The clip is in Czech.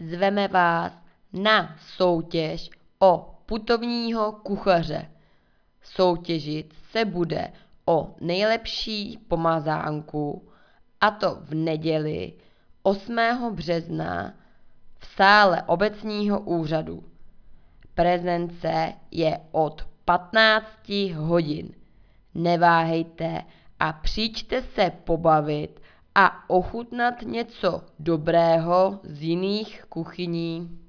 zveme vás na soutěž o putovního kuchaře. Soutěžit se bude o nejlepší pomazánku, a to v neděli 8. března v sále obecního úřadu. Prezence je od 15 hodin. Neváhejte a přijďte se pobavit a ochutnat něco dobrého z jiných kuchyní.